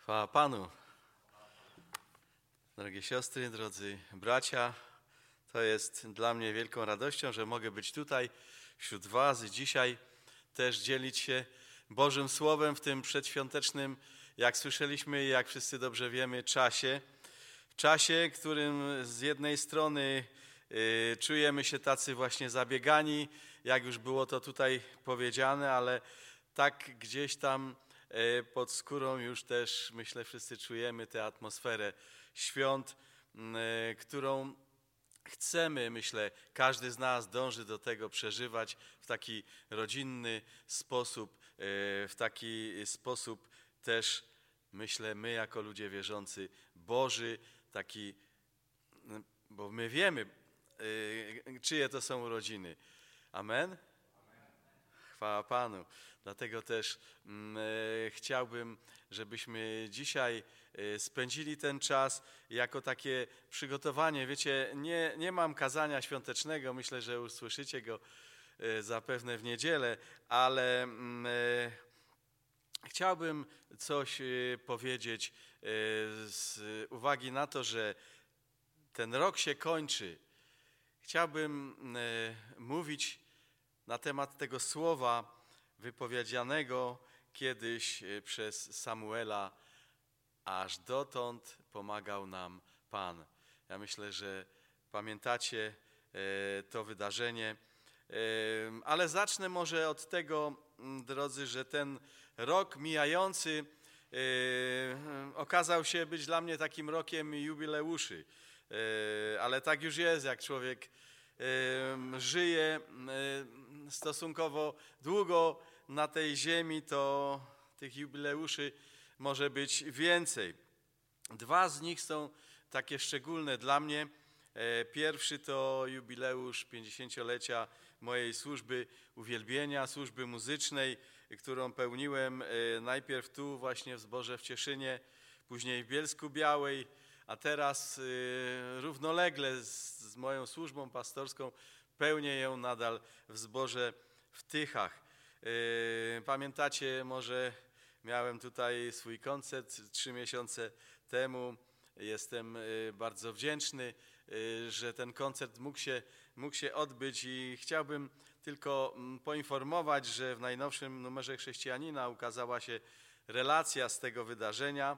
Chwała Panu. Drogie siostry, drodzy bracia, to jest dla mnie wielką radością, że mogę być tutaj wśród was i dzisiaj też dzielić się Bożym Słowem w tym przedświątecznym, jak słyszeliśmy i jak wszyscy dobrze wiemy, czasie. W czasie, w którym z jednej strony czujemy się tacy właśnie zabiegani, jak już było to tutaj powiedziane, ale tak gdzieś tam pod skórą już też, myślę, wszyscy czujemy tę atmosferę świąt, którą chcemy, myślę, każdy z nas dąży do tego przeżywać w taki rodzinny sposób, w taki sposób też, myślę, my jako ludzie wierzący, Boży, taki, bo my wiemy, czyje to są urodziny. Amen? Chwała Panu. Dlatego też chciałbym, żebyśmy dzisiaj spędzili ten czas jako takie przygotowanie. Wiecie, nie mam kazania świątecznego, myślę, że usłyszycie go zapewne w niedzielę, ale chciałbym coś powiedzieć z uwagi na to, że ten rok się kończy. Chciałbym mówić na temat tego słowa wypowiedzianego kiedyś przez Samuela: aż dotąd pomagał nam Pan. Ja myślę, że pamiętacie to wydarzenie, ale zacznę może od tego, drodzy, że ten rok mijający okazał się być dla mnie takim rokiem jubileuszy, ale tak już jest, jak człowiek żyje stosunkowo długo na tej ziemi, to tych jubileuszy może być więcej. Dwa z nich są takie szczególne dla mnie. Pierwszy to jubileusz 50-lecia mojej służby uwielbienia, służby muzycznej, którą pełniłem najpierw tu właśnie w Zborze w Cieszynie, później w Bielsku-Białej, a teraz równolegle z moją służbą pastorską pełnię ją nadal w Zborze w Tychach. Pamiętacie, może miałem tutaj swój koncert 3 miesiące temu. Jestem bardzo wdzięczny, że ten koncert mógł się odbyć i chciałbym tylko poinformować, że w najnowszym numerze Chrześcijanina ukazała się relacja z tego wydarzenia.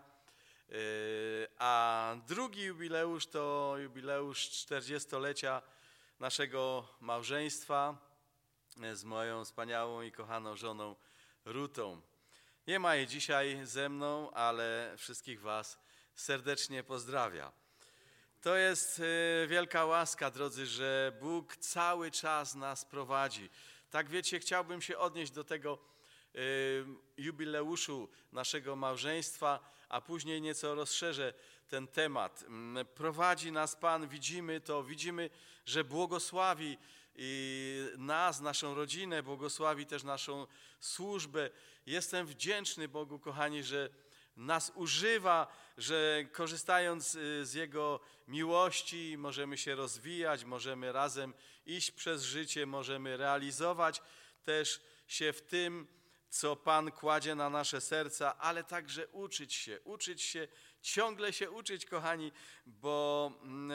A drugi jubileusz to jubileusz 40-lecia naszego małżeństwa z moją wspaniałą i kochaną żoną Rutą. Nie ma jej dzisiaj ze mną, ale wszystkich was serdecznie pozdrawia. To jest wielka łaska, drodzy, że Bóg cały czas nas prowadzi. Tak wiecie, chciałbym się odnieść do tego jubileuszu naszego małżeństwa, a później nieco rozszerzę ten temat. Prowadzi nas Pan, widzimy to, widzimy, że błogosławi i nas, naszą rodzinę, błogosławi też naszą służbę. Jestem wdzięczny Bogu, kochani, że nas używa, że korzystając z Jego miłości możemy się rozwijać, możemy razem iść przez życie, możemy realizować też się w tym, co Pan kładzie na nasze serca, ale także uczyć się, ciągle się uczyć, kochani, bo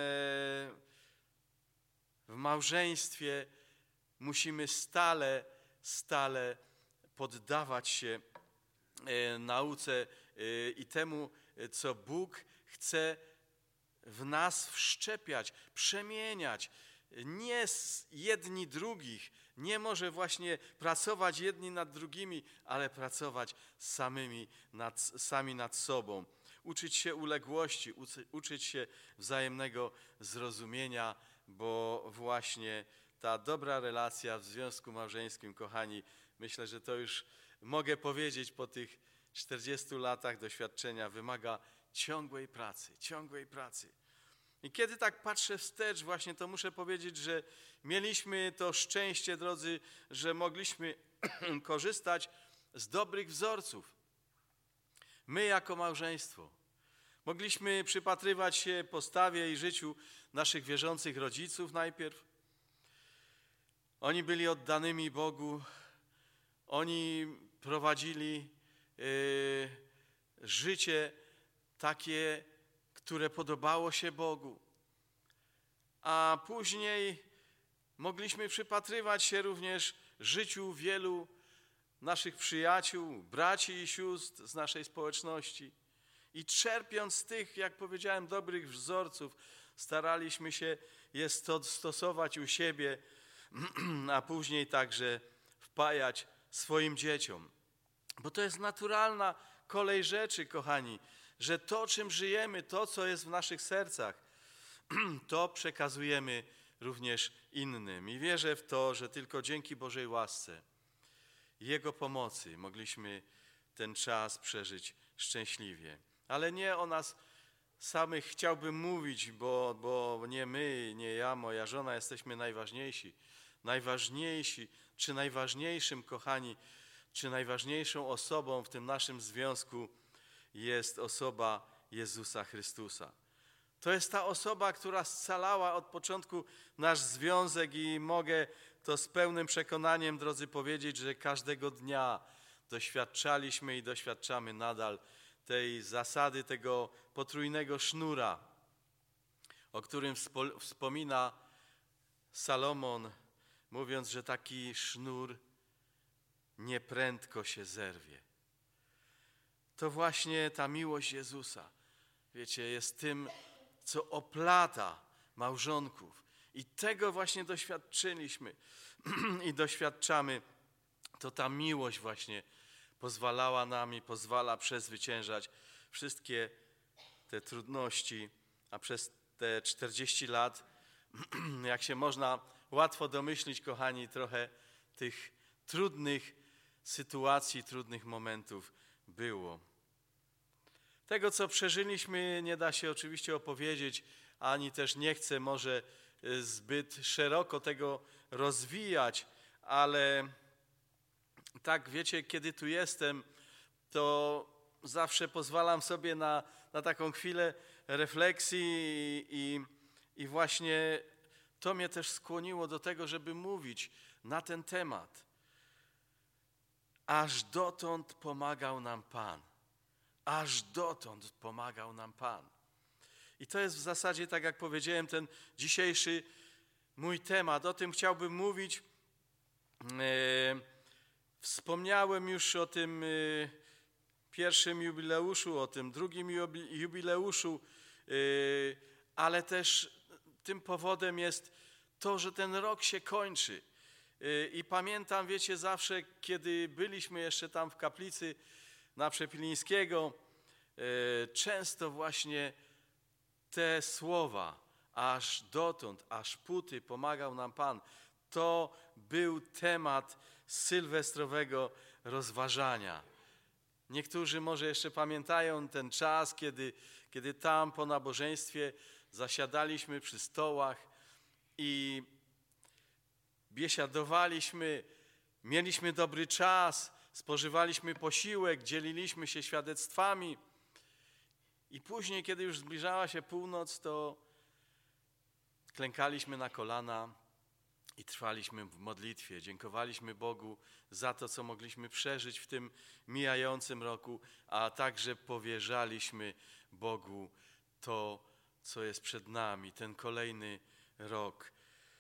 w małżeństwie musimy stale poddawać się nauce i temu, co Bóg chce w nas wszczepiać, przemieniać. Nie jedni drugich, nie może właśnie pracować jedni nad drugimi, ale pracować sami nad sobą. Uczyć się uległości, uczyć się wzajemnego zrozumienia, bo właśnie ta dobra relacja w związku małżeńskim, kochani, myślę, że to już mogę powiedzieć po tych 40 latach doświadczenia, wymaga ciągłej pracy. I kiedy tak patrzę wstecz właśnie, to muszę powiedzieć, że mieliśmy to szczęście, drodzy, że mogliśmy korzystać z dobrych wzorców. My jako małżeństwo mogliśmy przypatrywać się postawie i życiu naszych wierzących rodziców najpierw. Oni byli oddanymi Bogu, oni prowadzili życie takie, które podobało się Bogu. A później mogliśmy przypatrywać się również życiu wielu naszych przyjaciół, braci i sióstr z naszej społeczności. I czerpiąc z tych, jak powiedziałem, dobrych wzorców, staraliśmy się je stosować u siebie, a później także wpajać swoim dzieciom. Bo to jest naturalna kolej rzeczy, kochani, że to, czym żyjemy, to, co jest w naszych sercach, to przekazujemy również innym. I wierzę w to, że tylko dzięki Bożej łasce, Jego pomocy mogliśmy ten czas przeżyć szczęśliwie. Ale nie o nas samych chciałbym mówić, bo nie my, nie ja, moja żona jesteśmy najważniejsi. Czy najważniejszym, kochani, czy najważniejszą osobą w tym naszym związku jest osoba Jezusa Chrystusa. To jest ta osoba, która scalała od początku nasz związek i mogę to z pełnym przekonaniem, drodzy, powiedzieć, że każdego dnia doświadczaliśmy i doświadczamy nadal tej zasady, tego potrójnego sznura, o którym wspomina Salomon, mówiąc, że taki sznur nieprędko się zerwie. To właśnie ta miłość Jezusa, wiecie, jest tym, co oplata małżonków. I tego właśnie doświadczyliśmy i doświadczamy. To ta miłość właśnie pozwalała nam i pozwala przezwyciężać wszystkie te trudności, a przez te 40 lat, jak się można łatwo domyślić, kochani, trochę tych trudnych sytuacji, trudnych momentów było. Tego, co przeżyliśmy, nie da się oczywiście opowiedzieć, ani też nie chcę może zbyt szeroko tego rozwijać, ale tak, wiecie, kiedy tu jestem, to zawsze pozwalam sobie na taką chwilę refleksji i właśnie to mnie też skłoniło do tego, żeby mówić na ten temat. Aż dotąd pomagał nam Pan. Aż dotąd pomagał nam Pan. I to jest w zasadzie, tak jak powiedziałem, ten dzisiejszy mój temat. O tym chciałbym mówić. Wspomniałem już o tym pierwszym jubileuszu, o tym drugim jubileuszu, ale też tym powodem jest to, że ten rok się kończy. I pamiętam, wiecie, zawsze, kiedy byliśmy jeszcze tam w kaplicy na Przepilińskiego, często właśnie te słowa, aż dotąd, aż póty pomagał nam Pan, to był temat sylwestrowego rozważania. Niektórzy może jeszcze pamiętają ten czas, kiedy tam po nabożeństwie zasiadaliśmy przy stołach i biesiadowaliśmy, mieliśmy dobry czas, spożywaliśmy posiłek, dzieliliśmy się świadectwami i później, kiedy już zbliżała się północ, to klękaliśmy na kolana i trwaliśmy w modlitwie. Dziękowaliśmy Bogu za to, co mogliśmy przeżyć w tym mijającym roku, a także powierzaliśmy Bogu to, co jest przed nami, ten kolejny rok.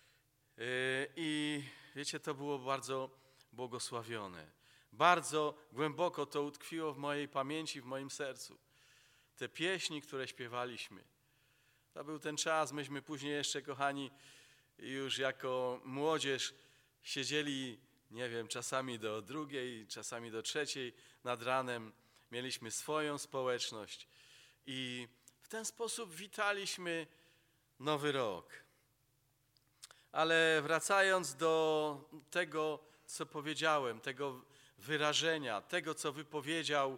I wiecie, to było bardzo błogosławione. Bardzo głęboko to utkwiło w mojej pamięci, w moim sercu. Te pieśni, które śpiewaliśmy. To był ten czas, myśmy później jeszcze, kochani, już jako młodzież siedzieli, nie wiem, czasami do 2:00, czasami do 3:00 nad ranem. Mieliśmy swoją społeczność i w ten sposób witaliśmy Nowy Rok. Ale wracając do tego, co powiedziałem, tego wyrażenia, tego, co wypowiedział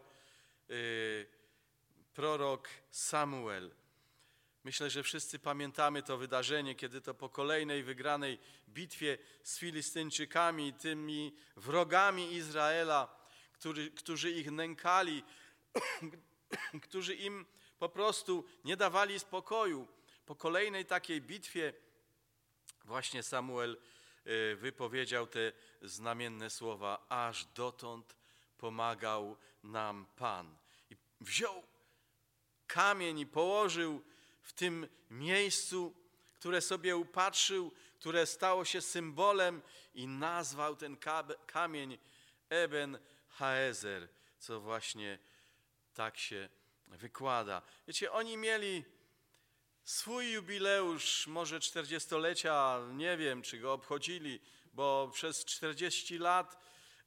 prorok Samuel. Myślę, że wszyscy pamiętamy to wydarzenie, kiedy to po kolejnej wygranej bitwie z Filistyńczykami, tymi wrogami Izraela, którzy ich nękali, którzy im po prostu nie dawali spokoju. Po kolejnej takiej bitwie właśnie Samuel wypowiedział te znamienne słowa: aż dotąd pomagał nam Pan. I wziął kamień i położył w tym miejscu, które sobie upatrzył, które stało się symbolem i nazwał ten kamień Eben Haezer, co właśnie tak się wykłada. Wiecie, oni mieli swój jubileusz, może 40-lecia, nie wiem, czy go obchodzili, bo przez 40 lat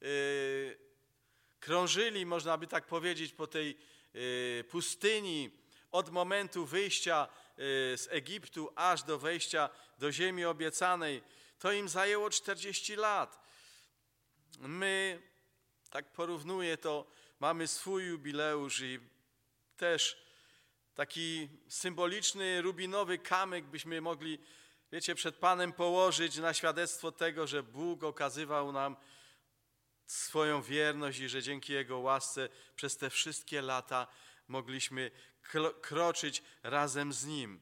krążyli, można by tak powiedzieć, po tej pustyni od momentu wyjścia z Egiptu aż do wejścia do ziemi obiecanej. To im zajęło 40 lat. My, tak porównuję to, mamy swój jubileusz i też taki symboliczny, rubinowy kamyk byśmy mogli, wiecie, przed Panem położyć na świadectwo tego, że Bóg okazywał nam swoją wierność i że dzięki Jego łasce przez te wszystkie lata mogliśmy kroczyć razem z Nim.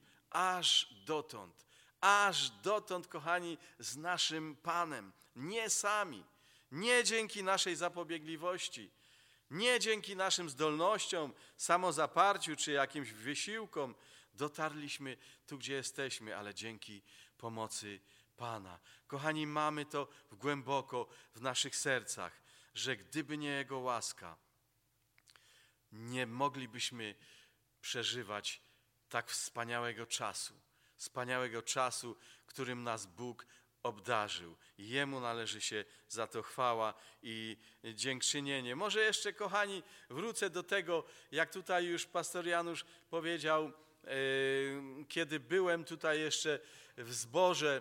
Aż dotąd, kochani, z naszym Panem. Nie sami, nie dzięki naszej zapobiegliwości, nie dzięki naszym zdolnościom, samozaparciu czy jakimś wysiłkom dotarliśmy tu, gdzie jesteśmy, ale dzięki pomocy Pana. Kochani, mamy to głęboko w naszych sercach, że gdyby nie Jego łaska, nie moglibyśmy przeżywać tak wspaniałego czasu, którym nas Bóg obdarzył. Jemu należy się za to chwała i dziękczynienie. Może jeszcze, kochani, wrócę do tego, jak tutaj już pastor Janusz powiedział, kiedy byłem tutaj jeszcze w zborze,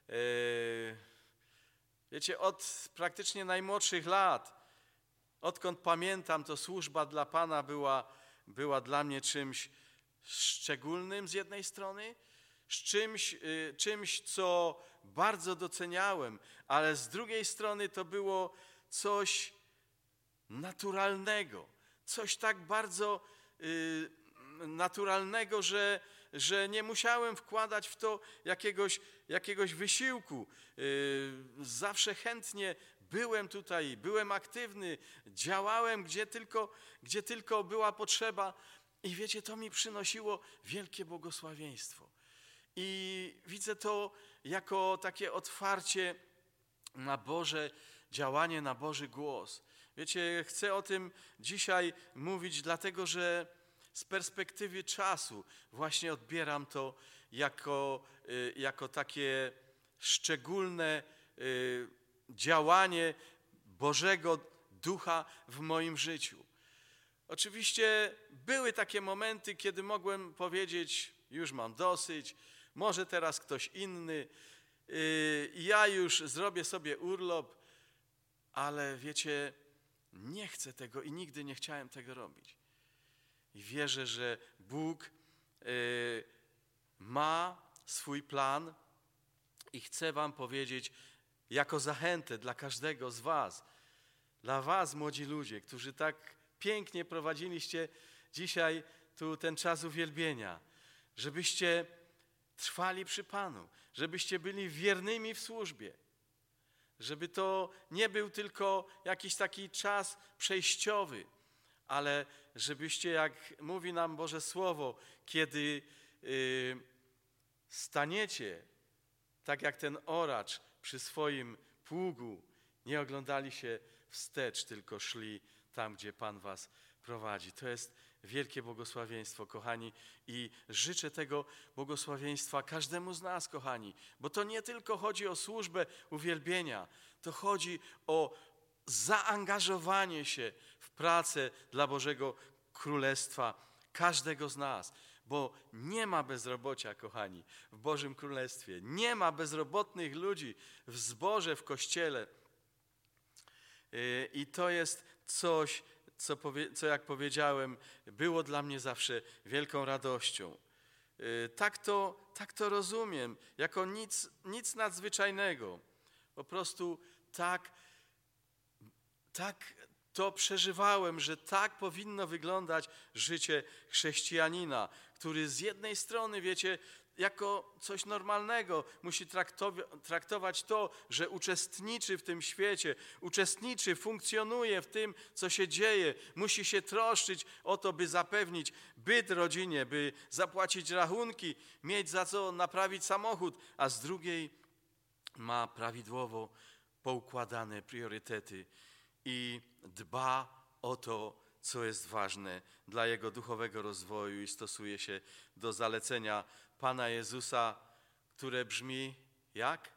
wiecie, od praktycznie najmłodszych lat, odkąd pamiętam, to służba dla Pana była dla mnie czymś szczególnym z jednej strony, czymś, co bardzo doceniałem, ale z drugiej strony to było coś naturalnego, coś tak bardzo naturalnego, że nie musiałem wkładać w to jakiegoś wysiłku. Zawsze chętnie byłem tutaj, byłem aktywny, działałem gdzie tylko była potrzeba i wiecie, to mi przynosiło wielkie błogosławieństwo. I widzę to jako takie otwarcie na Boże działanie, na Boży głos. Wiecie, chcę o tym dzisiaj mówić, dlatego że z perspektywy czasu właśnie odbieram to jako takie szczególne działanie Bożego Ducha w moim życiu. Oczywiście były takie momenty, kiedy mogłem powiedzieć, już mam dosyć, może teraz ktoś inny, ja już zrobię sobie urlop, ale wiecie, nie chcę tego i nigdy nie chciałem tego robić. I wierzę, że Bóg ma swój plan i chcę wam powiedzieć jako zachętę dla każdego z was, dla was, młodzi ludzie, którzy tak pięknie prowadziliście dzisiaj tu ten czas uwielbienia, żebyście trwali przy Panu, żebyście byli wiernymi w służbie, żeby to nie był tylko jakiś taki czas przejściowy, ale żebyście, jak mówi nam Boże Słowo, kiedy staniecie, tak jak ten oracz przy swoim pługu, nie oglądali się wstecz, tylko szli tam, gdzie Pan was prowadzi. To jest wielkie błogosławieństwo, kochani, i życzę tego błogosławieństwa każdemu z nas, kochani, bo to nie tylko chodzi o służbę uwielbienia, to chodzi o zaangażowanie się w pracę dla Bożego Królestwa każdego z nas, bo nie ma bezrobocia, kochani, w Bożym Królestwie, nie ma bezrobotnych ludzi w zborze, w Kościele i to jest coś, co jak powiedziałem, było dla mnie zawsze wielką radością. Tak to rozumiem, jako nic nadzwyczajnego. Po prostu tak to przeżywałem, że tak powinno wyglądać życie chrześcijanina, który z jednej strony, wiecie, jako coś normalnego. Musi traktować to, że uczestniczy w tym świecie, uczestniczy, funkcjonuje w tym, co się dzieje. Musi się troszczyć o to, by zapewnić byt rodzinie, by zapłacić rachunki, mieć za co naprawić samochód, a z drugiej ma prawidłowo poukładane priorytety i dba o to, co jest ważne dla jego duchowego rozwoju i stosuje się do zalecenia Pana Jezusa, które brzmi jak?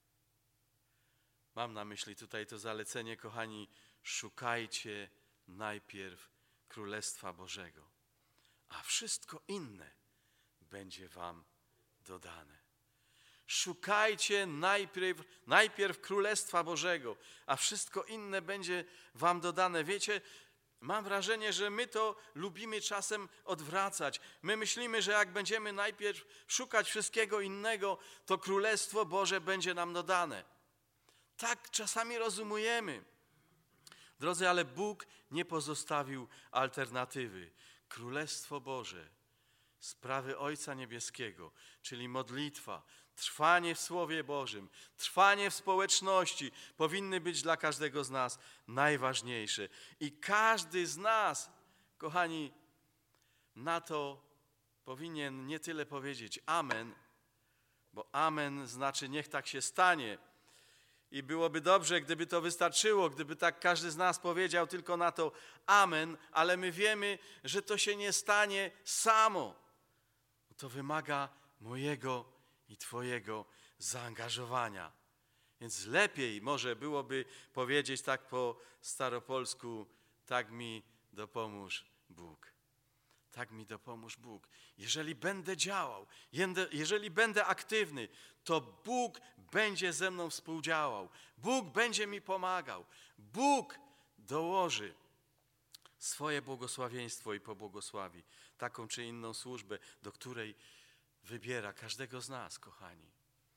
Mam na myśli tutaj to zalecenie, kochani, szukajcie najpierw Królestwa Bożego, a wszystko inne będzie wam dodane. Szukajcie najpierw Królestwa Bożego, a wszystko inne będzie wam dodane. Wiecie, mam wrażenie, że my to lubimy czasem odwracać. My myślimy, że jak będziemy najpierw szukać wszystkiego innego, to Królestwo Boże będzie nam dodane. Tak czasami rozumujemy. Drodzy, ale Bóg nie pozostawił alternatywy. Królestwo Boże, sprawy Ojca Niebieskiego, czyli modlitwa, trwanie w Słowie Bożym, trwanie w społeczności powinny być dla każdego z nas najważniejsze. I każdy z nas, kochani, na to powinien nie tyle powiedzieć amen, bo amen znaczy niech tak się stanie. I byłoby dobrze, gdyby to wystarczyło, gdyby tak każdy z nas powiedział tylko na to amen, ale my wiemy, że to się nie stanie samo. To wymaga mojego i Twojego zaangażowania. Więc lepiej może byłoby powiedzieć tak po staropolsku, tak mi dopomóż Bóg. Tak mi dopomóż Bóg. Jeżeli będę działał, jeżeli będę aktywny, to Bóg będzie ze mną współdziałał. Bóg będzie mi pomagał. Bóg dołoży swoje błogosławieństwo i pobłogosławi taką czy inną służbę, do której wybiera każdego z nas, kochani.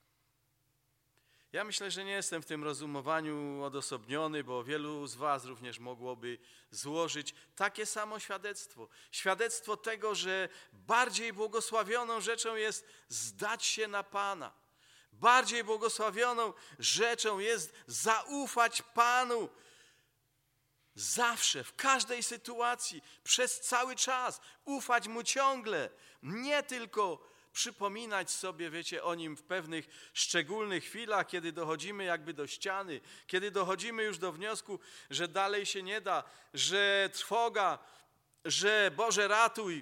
Ja myślę, że nie jestem w tym rozumowaniu odosobniony, bo wielu z was również mogłoby złożyć takie samo świadectwo. Świadectwo tego, że bardziej błogosławioną rzeczą jest zdać się na Pana. Bardziej błogosławioną rzeczą jest zaufać Panu. Zawsze, w każdej sytuacji, przez cały czas, ufać Mu ciągle, nie tylko przypominać sobie, wiecie, o Nim w pewnych szczególnych chwilach, kiedy dochodzimy jakby do ściany, kiedy dochodzimy już do wniosku, że dalej się nie da, że trwoga, że Boże ratuj.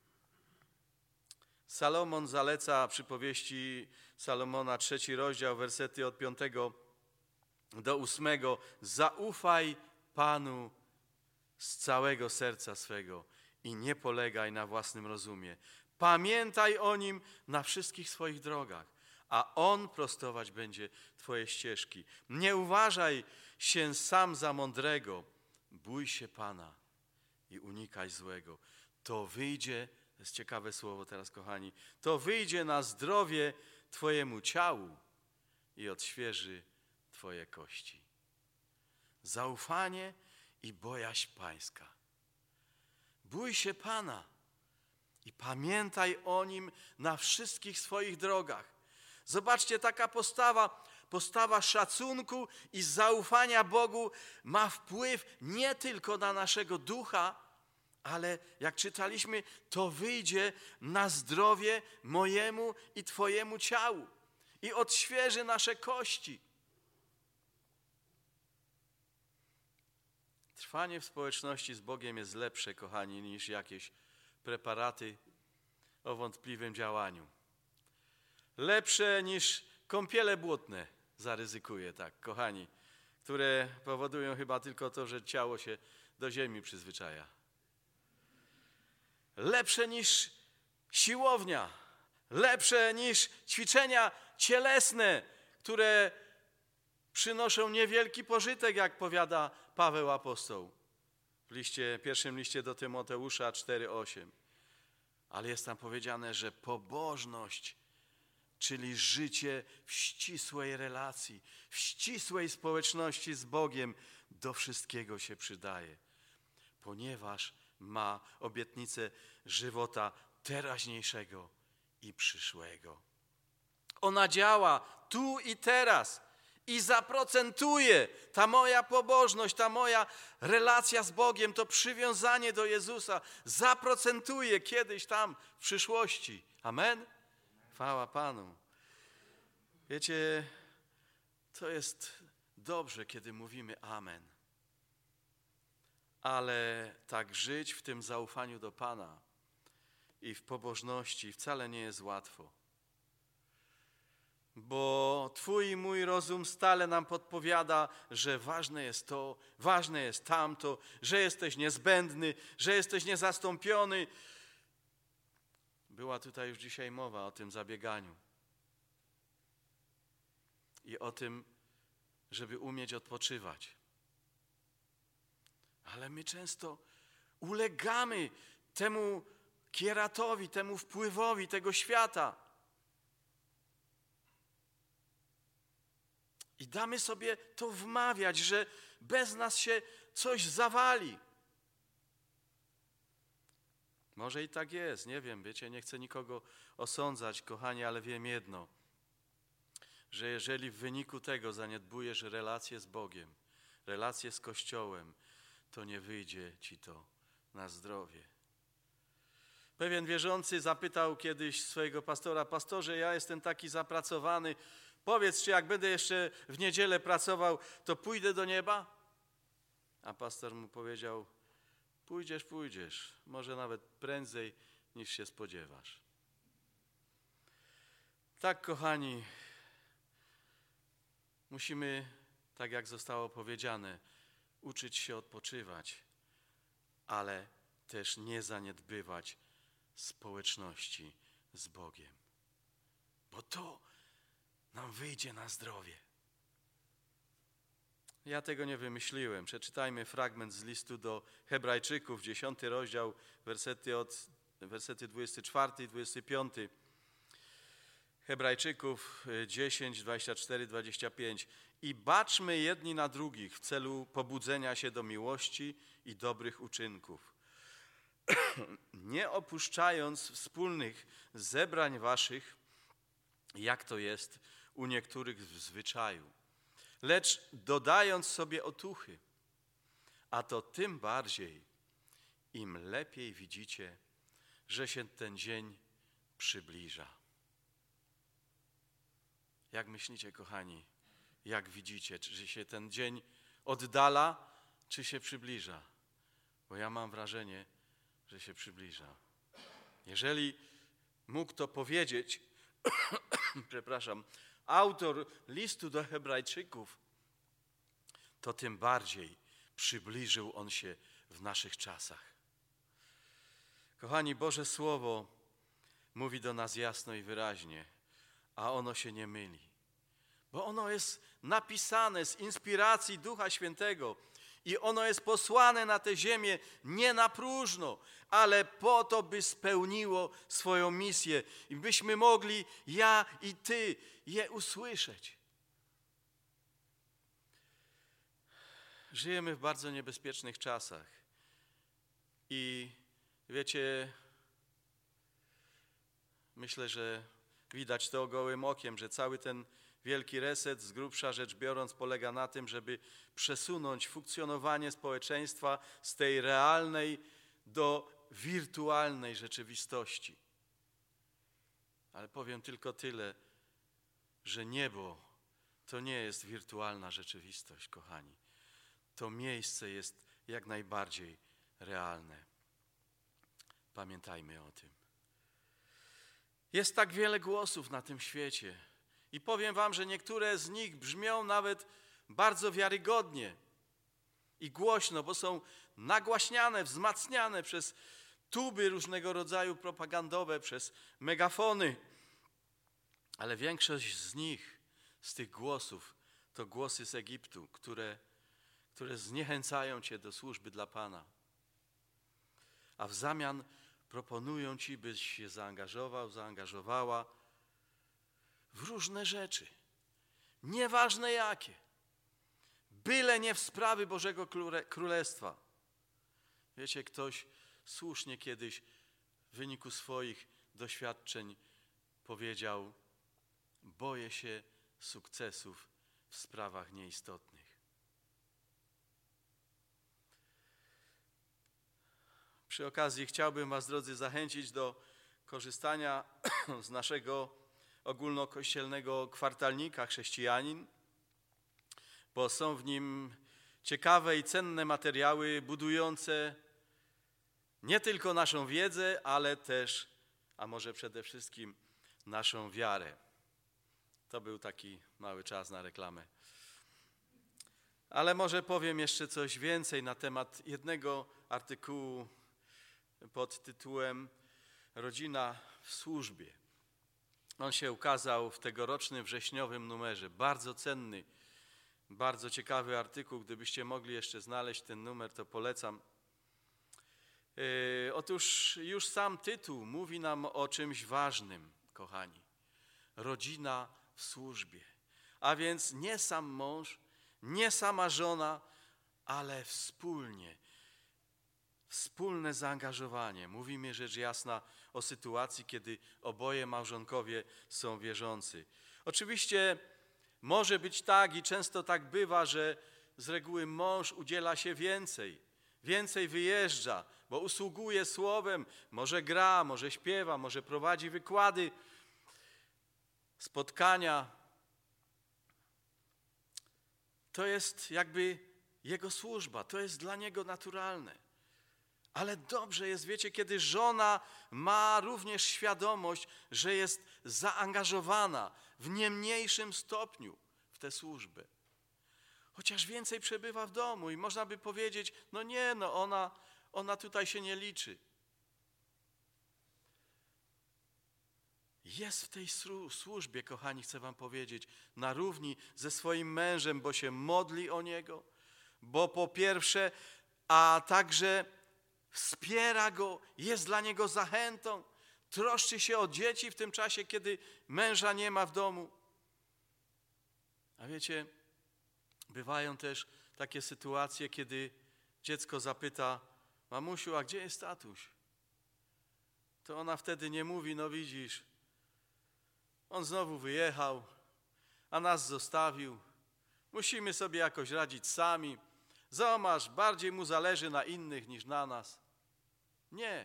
Salomon zaleca przypowieści Salomona, 3 rozdział, wersety od 5 do 8. Zaufaj Panu z całego serca swego i nie polegaj na własnym rozumie. Pamiętaj o Nim na wszystkich swoich drogach, a On prostować będzie Twoje ścieżki. Nie uważaj się sam za mądrego, bój się Pana i unikaj złego. To wyjdzie, to jest ciekawe słowo teraz, kochani, to wyjdzie na zdrowie Twojemu ciału i odświeży Twoje kości. Zaufanie i bojaźń Pańska. Bój się Pana i pamiętaj o Nim na wszystkich swoich drogach. Zobaczcie, taka postawa szacunku i zaufania Bogu ma wpływ nie tylko na naszego ducha, ale jak czytaliśmy, to wyjdzie na zdrowie mojemu i Twojemu ciału i odświeży nasze kości. Trwanie w społeczności z Bogiem jest lepsze, kochani, niż jakieś preparaty o wątpliwym działaniu. Lepsze niż kąpiele błotne, zaryzykuję tak, kochani, które powodują chyba tylko to, że ciało się do ziemi przyzwyczaja. Lepsze niż siłownia, lepsze niż ćwiczenia cielesne, które przynoszą niewielki pożytek, jak powiada Paweł apostoł w pierwszym liście do Tymoteusza 4:8. Ale jest tam powiedziane, że pobożność, czyli życie w ścisłej relacji, w ścisłej społeczności z Bogiem, do wszystkiego się przydaje, ponieważ ma obietnicę żywota teraźniejszego i przyszłego. Ona działa tu i teraz i zaprocentuje. Ta moja pobożność, ta moja relacja z Bogiem, to przywiązanie do Jezusa zaprocentuje kiedyś tam w przyszłości. Amen? Chwała Panu. Wiecie, to jest dobrze, kiedy mówimy amen. Ale tak żyć w tym zaufaniu do Pana i w pobożności wcale nie jest łatwo. Bo Twój i mój rozum stale nam podpowiada, że ważne jest to, ważne jest tamto, że jesteś niezbędny, że jesteś niezastąpiony. Była tutaj już dzisiaj mowa o tym zabieganiu i o tym, żeby umieć odpoczywać. Ale my często ulegamy temu kieratowi, temu wpływowi tego świata. I damy sobie to wmawiać, że bez nas się coś zawali. Może i tak jest, nie wiem, wiecie, nie chcę nikogo osądzać, kochani, ale wiem jedno, że jeżeli w wyniku tego zaniedbujesz relacje z Bogiem, relacje z Kościołem, to nie wyjdzie ci to na zdrowie. Pewien wierzący zapytał kiedyś swojego pastora: pastorze, ja jestem taki zapracowany, powiedz, czy jak będę jeszcze w niedzielę pracował, to pójdę do nieba? A pastor mu powiedział: pójdziesz, może nawet prędzej niż się spodziewasz. Tak, kochani, musimy, tak jak zostało powiedziane, uczyć się odpoczywać, ale też nie zaniedbywać społeczności z Bogiem, bo to nam wyjdzie na zdrowie. Ja tego nie wymyśliłem. Przeczytajmy fragment z listu do Hebrajczyków, 10 rozdział, wersety 24 i 25. Hebrajczyków 10, 24, 25. I baczmy jedni na drugich w celu pobudzenia się do miłości i dobrych uczynków, nie opuszczając wspólnych zebrań waszych, jak to jest u niektórych w zwyczaju, lecz dodając sobie otuchy, a to tym bardziej, im lepiej widzicie, że się ten dzień przybliża. Jak myślicie, kochani, jak widzicie, czy się ten dzień oddala, czy się przybliża? Bo ja mam wrażenie, że się przybliża. Jeżeli mógł to powiedzieć, przepraszam, autor listu do Hebrajczyków, to tym bardziej przybliżył on się w naszych czasach. Kochani, Boże Słowo mówi do nas jasno i wyraźnie, a ono się nie myli, bo ono jest napisane z inspiracji Ducha Świętego i ono jest posłane na tę ziemię nie na próżno, ale po to, by spełniło swoją misję i byśmy mogli, ja i ty, je usłyszeć. Żyjemy w bardzo niebezpiecznych czasach i wiecie, myślę, że widać to gołym okiem, że cały ten wielki reset, z grubsza rzecz biorąc, polega na tym, żeby przesunąć funkcjonowanie społeczeństwa z tej realnej do wirtualnej rzeczywistości. Ale powiem tylko tyle, że niebo to nie jest wirtualna rzeczywistość, kochani. To miejsce jest jak najbardziej realne. Pamiętajmy o tym. Jest tak wiele głosów na tym świecie i powiem wam, że niektóre z nich brzmią nawet bardzo wiarygodnie i głośno, bo są nagłaśniane, wzmacniane przez tuby różnego rodzaju propagandowe, przez megafony. Ale większość z nich, z tych głosów, to głosy z Egiptu, które zniechęcają cię do służby dla Pana. A w zamian proponują ci, byś się zaangażował, zaangażowała w różne rzeczy, nieważne jakie, byle nie w sprawy Bożego Królestwa. Wiecie, ktoś słusznie kiedyś w wyniku swoich doświadczeń powiedział: boję się sukcesów w sprawach nieistotnych. Przy okazji chciałbym was, drodzy, zachęcić do korzystania z naszego ogólnokościelnego kwartalnika Chrześcijanin, bo są w nim ciekawe i cenne materiały budujące nie tylko naszą wiedzę, ale też, a może przede wszystkim, naszą wiarę. To był taki mały czas na reklamę. Ale może powiem jeszcze coś więcej na temat jednego artykułu pod tytułem Rodzina w służbie. On się ukazał w tegorocznym wrześniowym numerze. Bardzo cenny, bardzo ciekawy artykuł. Gdybyście mogli jeszcze znaleźć ten numer, to polecam. Otóż już sam tytuł mówi nam o czymś ważnym, kochani. Rodzina w służbie. A więc nie sam mąż, nie sama żona, ale wspólne zaangażowanie. Mówimy rzecz jasna o sytuacji, kiedy oboje małżonkowie są wierzący. Oczywiście może być tak i często tak bywa, że z reguły mąż udziela się więcej wyjeżdża, bo usługuje słowem, może gra, może śpiewa, może prowadzi wykłady, spotkania. To jest jakby jego służba, to jest dla niego naturalne. Ale dobrze jest, wiecie, kiedy żona ma również świadomość, że jest zaangażowana w nie mniejszym stopniu w tę służbę. Chociaż więcej przebywa w domu i można by powiedzieć, ona tutaj się nie liczy. Jest w tej służbie, kochani, chcę wam powiedzieć, na równi ze swoim mężem, bo się modli o niego, bo po pierwsze, a także wspiera go, jest dla niego zachętą, troszczy się o dzieci w tym czasie, kiedy męża nie ma w domu. A wiecie, bywają też takie sytuacje, kiedy dziecko zapyta: mamusiu, a gdzie jest tatuś? To ona wtedy nie mówi: no widzisz, on znowu wyjechał, a nas zostawił. Musimy sobie jakoś radzić sami. Zobacz, bardziej mu zależy na innych niż na nas. Nie.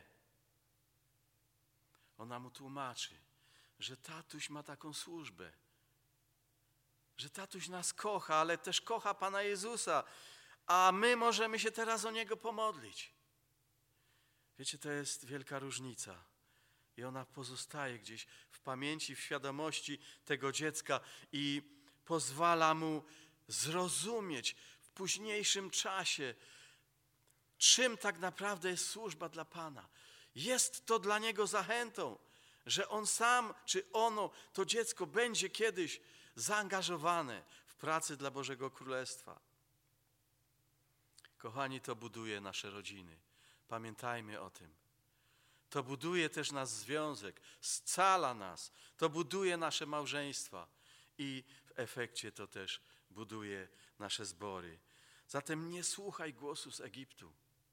Ona mu tłumaczy, że tatuś ma taką służbę, że tatuś nas kocha, ale też kocha Pana Jezusa, a my możemy się teraz o Niego pomodlić. Wiecie, to jest wielka różnica. I ona pozostaje gdzieś w pamięci, w świadomości tego dziecka i pozwala mu zrozumieć w późniejszym czasie, czym tak naprawdę jest służba dla Pana. Jest to dla niego zachętą, że on sam czy ono, to dziecko, będzie kiedyś zaangażowane w pracę dla Bożego Królestwa. Kochani, to buduje nasze rodziny. Pamiętajmy o tym. To buduje też nasz związek, scala nas, to buduje nasze małżeństwa i w efekcie to też buduje nasze zbory. Zatem nie słuchaj głosu z Egiptu,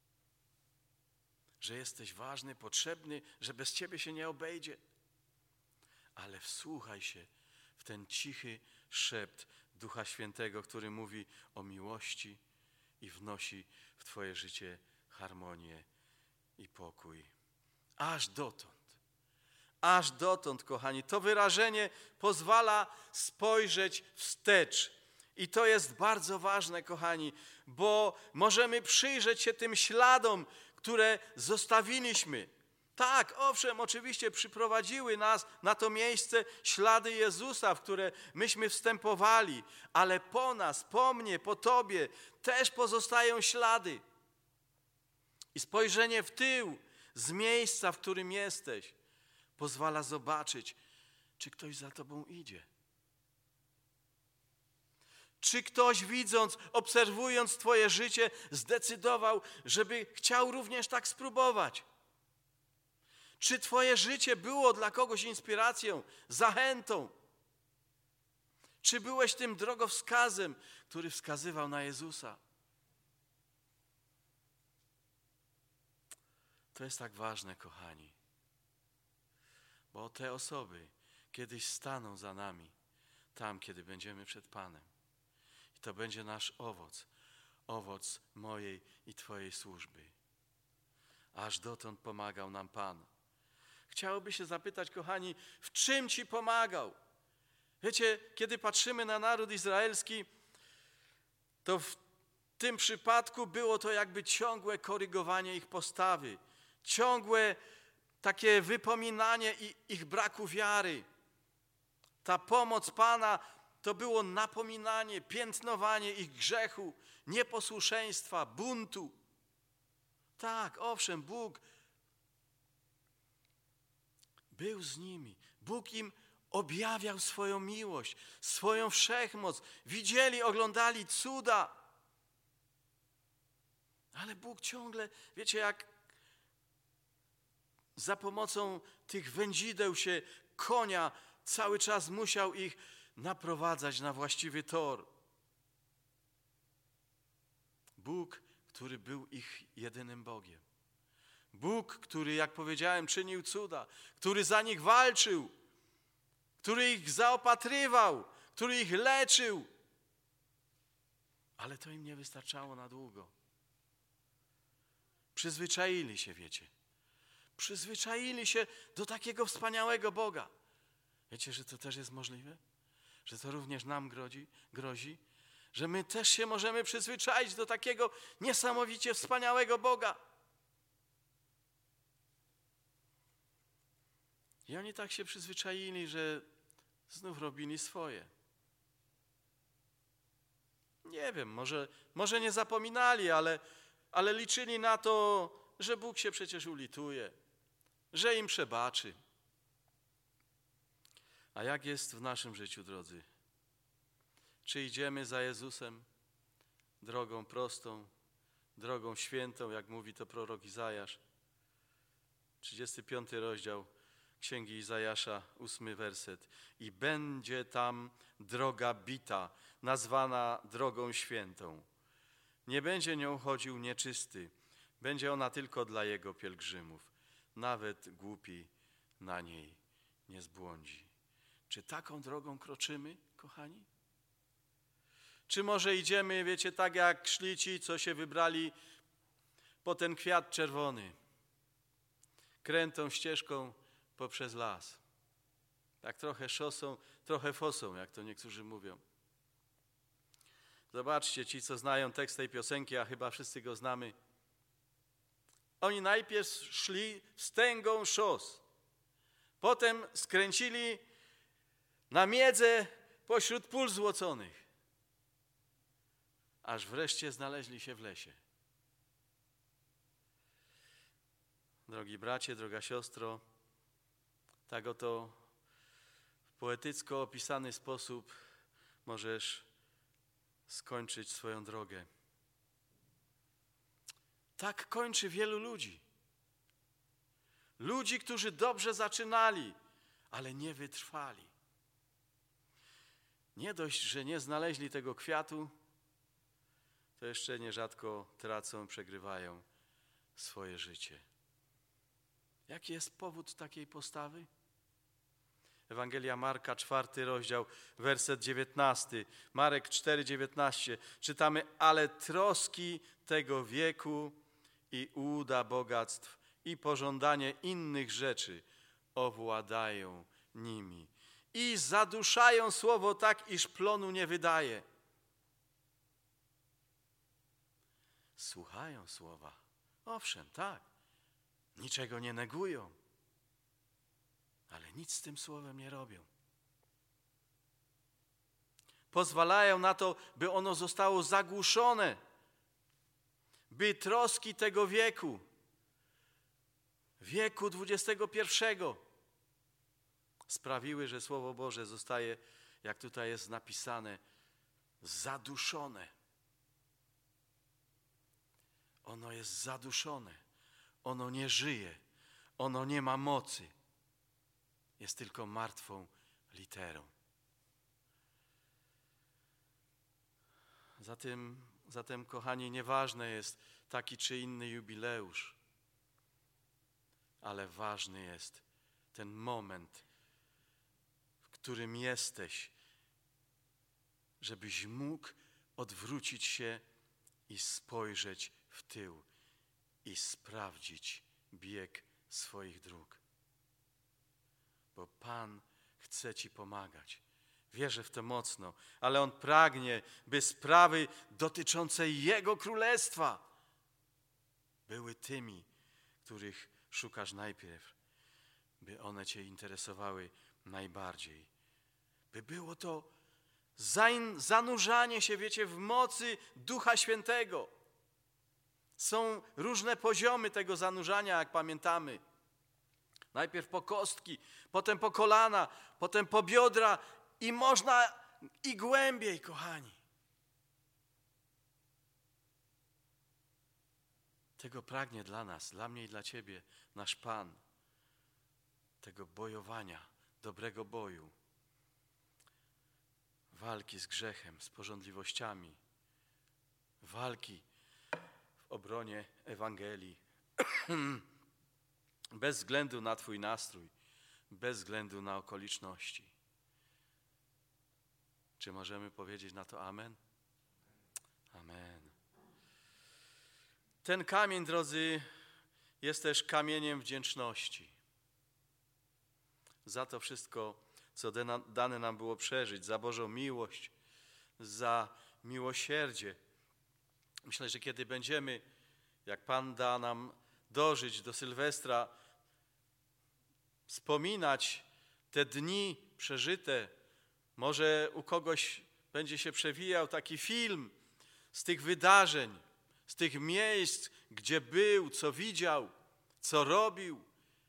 że jesteś ważny, potrzebny, że bez ciebie się nie obejdzie, ale wsłuchaj się w ten cichy szept Ducha Świętego, który mówi o miłości i wnosi w twoje życie harmonię i pokój. Aż dotąd, kochani. To wyrażenie pozwala spojrzeć wstecz. I to jest bardzo ważne, kochani, bo możemy przyjrzeć się tym śladom, które zostawiliśmy. Tak, owszem, oczywiście przyprowadziły nas na to miejsce ślady Jezusa, w które myśmy wstępowali, ale po nas, po mnie, po tobie też pozostają ślady. I spojrzenie w tył z miejsca, w którym jesteś, pozwala zobaczyć, czy ktoś za tobą idzie. Czy ktoś, widząc, obserwując twoje życie, zdecydował, żeby chciał również tak spróbować? Czy twoje życie było dla kogoś inspiracją, zachętą? Czy byłeś tym drogowskazem, który wskazywał na Jezusa? To jest tak ważne, kochani, bo te osoby, kiedyś staną za nami, tam, kiedy będziemy przed Panem. I to będzie nasz owoc mojej i Twojej służby. Aż dotąd pomagał nam Pan. Chciałoby się zapytać, kochani, w czym Ci pomagał? Wiecie, kiedy patrzymy na naród izraelski, to w tym przypadku było to jakby ciągłe korygowanie ich postawy, ciągłe takie wypominanie ich braku wiary. Ta pomoc Pana to było napominanie, piętnowanie ich grzechu, nieposłuszeństwa, buntu. Tak, owszem, Bóg był z nimi. Bóg im objawiał swoją miłość, swoją wszechmoc. Widzieli, oglądali cuda. Ale Bóg ciągle, wiecie, jak za pomocą tych wędzideł się konia cały czas musiał ich naprowadzać na właściwy tor. Bóg, który był ich jedynym Bogiem. Bóg, który, jak powiedziałem, czynił cuda, który za nich walczył, który ich zaopatrywał, który ich leczył. Ale to im nie wystarczało na długo. Przyzwyczaili się, wiecie. Przyzwyczaili się do takiego wspaniałego Boga. Wiecie, że to też jest możliwe? Że to również nam grozi? Że my też się możemy przyzwyczaić do takiego niesamowicie wspaniałego Boga. I oni tak się przyzwyczaili, że znów robili swoje. Nie wiem, może nie zapominali, ale liczyli na to, że Bóg się przecież ulituje, że im przebaczy. A jak jest w naszym życiu, drodzy? Czy idziemy za Jezusem drogą prostą, drogą świętą, jak mówi to prorok Izajasz? 35 rozdział Księgi Izajasza, 8 werset. I będzie tam droga bita, nazwana drogą świętą. Nie będzie nią chodził nieczysty, będzie ona tylko dla jego pielgrzymów. Nawet głupi na niej nie zbłądzi. Czy taką drogą kroczymy, kochani? Czy może idziemy, wiecie, tak jak szli ci, co się wybrali po ten kwiat czerwony, krętą ścieżką poprzez las. Tak trochę szosą, trochę fosą, jak to niektórzy mówią. Zobaczcie, ci, co znają tekst tej piosenki, a chyba wszyscy go znamy. Oni najpierw szli wstęgą szos, potem skręcili na miedzę pośród pól złoconych, aż wreszcie znaleźli się w lesie. Drogi bracie, droga siostro, tak oto w poetycko opisany sposób możesz skończyć swoją drogę. Tak kończy wielu ludzi. Ludzi, którzy dobrze zaczynali, ale nie wytrwali. Nie dość, że nie znaleźli tego kwiatu, to jeszcze nierzadko tracą, przegrywają swoje życie. Jaki jest powód takiej postawy? Ewangelia Marka, 4 rozdział, werset 19. Marek 4,19. Czytamy, ale troski tego wieku i ułuda bogactw i pożądanie innych rzeczy owładają nimi. I zaduszają słowo tak, iż plonu nie wydaje. Słuchają słowa. Owszem, tak. Niczego nie negują. Ale nic z tym słowem nie robią. Pozwalają na to, by ono zostało zagłuszone. By troski tego wieku XXI, sprawiły, że Słowo Boże zostaje, jak tutaj jest napisane, zaduszone. Ono jest zaduszone. Ono nie żyje. Ono nie ma mocy. Jest tylko martwą literą. Zatem, kochani, nieważne jest taki czy inny jubileusz, ale ważny jest ten moment, którym jesteś, żebyś mógł odwrócić się i spojrzeć w tył i sprawdzić bieg swoich dróg. Bo Pan chce ci pomagać. Wierzę w to mocno, ale On pragnie, by sprawy dotyczące Jego Królestwa były tymi, których szukasz najpierw, by one cię interesowały najbardziej. By było to zanurzanie się, wiecie, w mocy Ducha Świętego. Są różne poziomy tego zanurzania, jak pamiętamy. Najpierw po kostki, potem po kolana, potem po biodra i można i głębiej, kochani. Tego pragnie dla nas, dla mnie i dla ciebie, nasz Pan. Tego bojowania, dobrego boju. Walki z grzechem, z pożądliwościami. Walki w obronie Ewangelii. Bez względu na twój nastrój, bez względu na okoliczności. Czy możemy powiedzieć na to amen? Amen. Ten kamień, drodzy, jest też kamieniem wdzięczności. Za to wszystko, co dane nam było przeżyć, za Bożą miłość, za miłosierdzie. Myślę, że kiedy będziemy, jak Pan da nam dożyć do Sylwestra, wspominać te dni przeżyte, może u kogoś będzie się przewijał taki film z tych wydarzeń, z tych miejsc, gdzie był, co widział, co robił.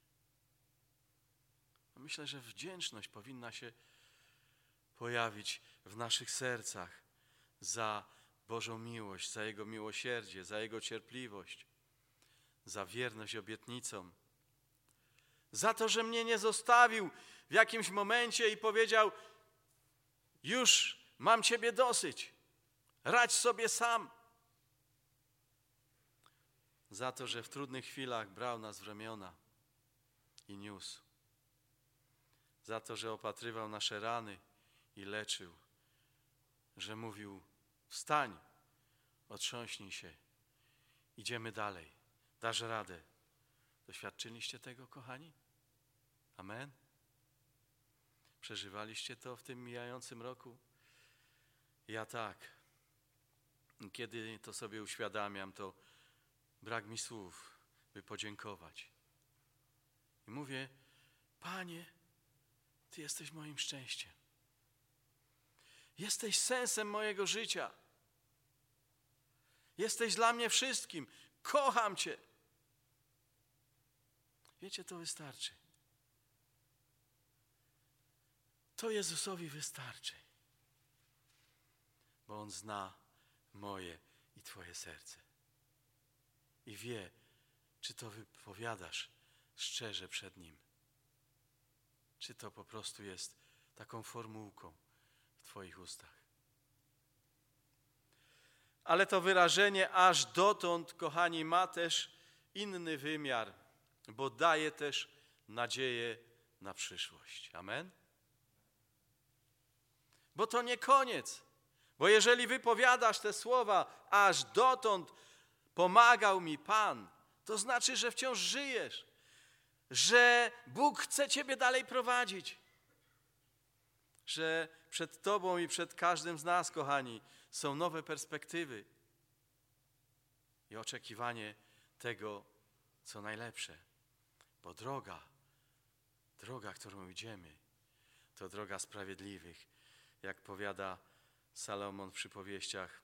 Myślę, że wdzięczność powinna się pojawić w naszych sercach za Bożą miłość, za Jego miłosierdzie, za Jego cierpliwość, za wierność obietnicom. Za to, że mnie nie zostawił w jakimś momencie i powiedział: już mam Ciebie dosyć, radź sobie sam. Za to, że w trudnych chwilach brał nas w ramiona i niósł. Za to, że opatrywał nasze rany i leczył. Że mówił: wstań, otrząśnij się, idziemy dalej, dasz radę. Doświadczyliście tego, kochani? Amen? Przeżywaliście to w tym mijającym roku? Ja tak. Kiedy to sobie uświadamiam, to brak mi słów, by podziękować. I mówię: Panie, Ty jesteś moim szczęściem. Jesteś sensem mojego życia. Jesteś dla mnie wszystkim. Kocham Cię. Wiecie, to wystarczy. To Jezusowi wystarczy. Bo On zna moje i Twoje serce. I wie, czy to wypowiadasz szczerze przed Nim. Czy to po prostu jest taką formułką w Twoich ustach. Ale to wyrażenie aż dotąd, kochani, ma też inny wymiar, bo daje też nadzieję na przyszłość. Amen? Bo to nie koniec. Bo jeżeli wypowiadasz te słowa, aż dotąd pomagał mi Pan, to znaczy, że wciąż żyjesz, że Bóg chce Ciebie dalej prowadzić, że przed Tobą i przed każdym z nas, kochani, są nowe perspektywy i oczekiwanie tego, co najlepsze. Bo droga, którą idziemy, to droga sprawiedliwych, jak powiada Salomon w przypowieściach